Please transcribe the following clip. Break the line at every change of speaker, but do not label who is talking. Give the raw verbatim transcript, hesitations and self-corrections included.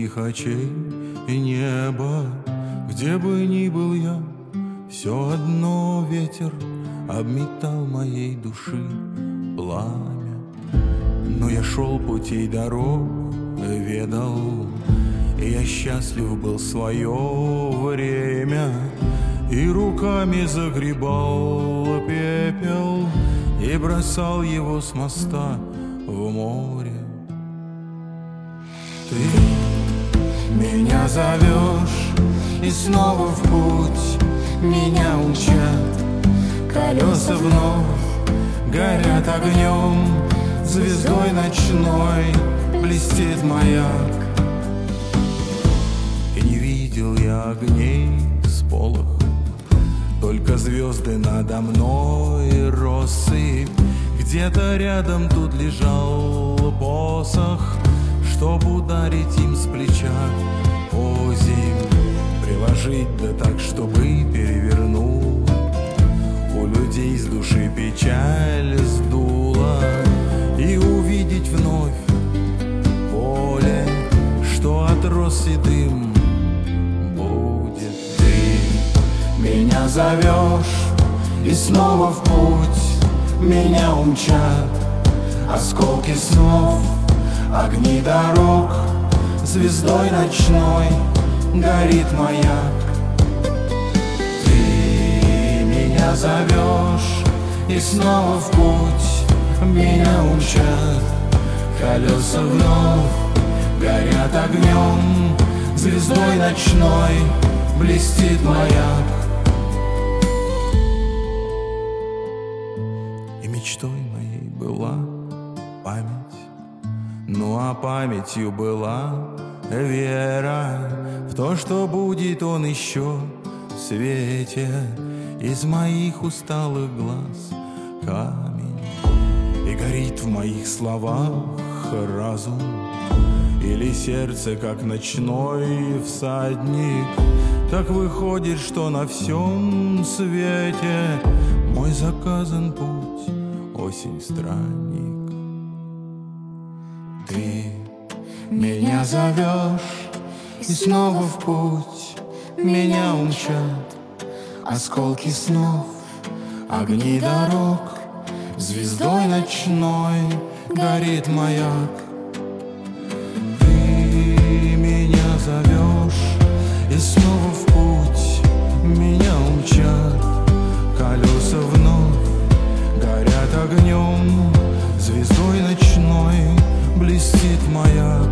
твоих очей и небо. Где бы ни был я, все одно ветер обметал моей души пламя. Но я шел путей дорог, ведал, и я счастлив был свое время, и руками загребал пепел и бросал его с моста в море. Ты меня зовешь, и снова в путь меня учат. Колеса вновь горят огнем, звездой ночной блестит маяк. И не видел я огней с полохом, только звезды надо мной, россыпь. Где-то рядом тут лежал посох, чтоб ударить им с плеча озимь, приложить да так, чтобы перевернул. У людей с души печаль сдула, и увидеть вновь поле, что отрос седым будет. Ты меня зовешь, и снова в путь меня умчат осколки снов, огни дорог, звездой ночной горит маяк. Ты меня зовешь, и снова в путь меня умчат. Колеса вновь горят огнем, звездой ночной блестит маяк. И мечтой моей была память, ну а памятью была вера в то, что будет он еще в свете. Из моих усталых глаз камень, и горит в моих словах разум, или сердце, как ночной всадник. Так выходит, что на всем свете мой заказан путь, осень странник. Ты меня зовешь, и снова в путь меня умчат осколки снов, огни дорог, звездой ночной горит маяк. Ты меня зовешь, и снова в путь меня умчат. Колеса вновь горят огнем, звездой ночной блестит маяк.